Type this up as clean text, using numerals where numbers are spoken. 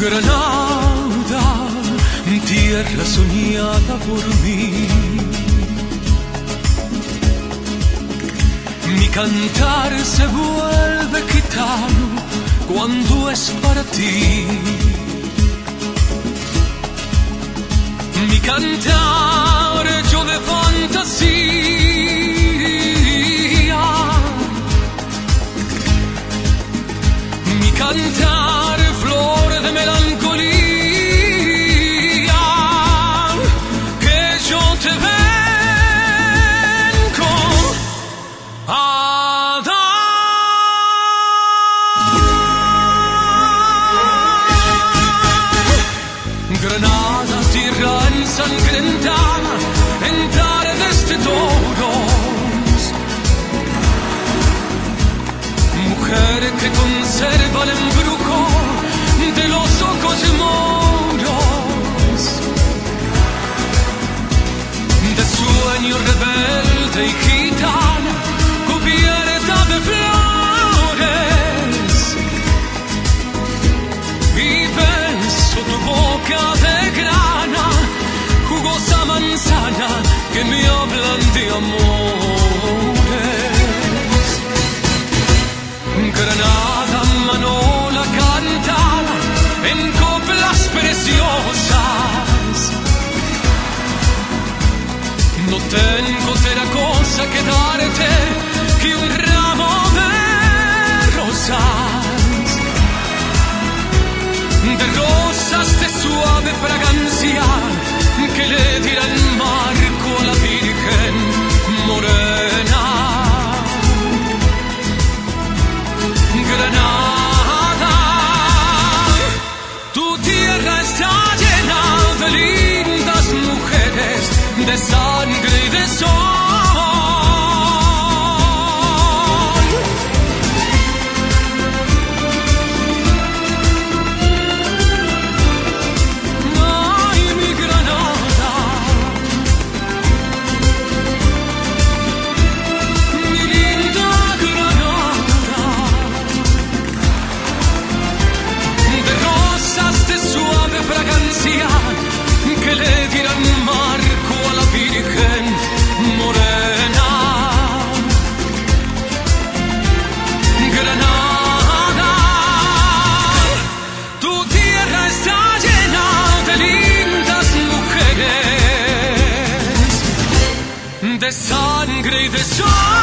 Granada, tierra soñada por mí. Mi cantar se vuelve gitano cuando es para ti. Mi cantar hecho de fantasía. Mi cantar flor de melancolía. Que yo te vengo a dar. Granada, tierra ensangrentada en tardes de toros. Mujer que conserva el embrujo de los ojos moros, de sueño rebelde y gitana cubierta de flores, y beso tu boca de grana, jugosa manzana que me hablan de amores. Granada, manola cantada en coplas preciosas. No tengo otra cosa que darte que un ramo de rosas, de rosas de suave fragancia que le dieran marco a la Virgen morena. Granada, tu tierra está llena de lindas mujeres, de sangre y de sol. Ay, mi Granada, mi linda Granada, de rosas de suave fragancia que le dieran marco a la Virgen morena. Granada, tu tierra está llena de lindas mujeres, de sangre y de sol.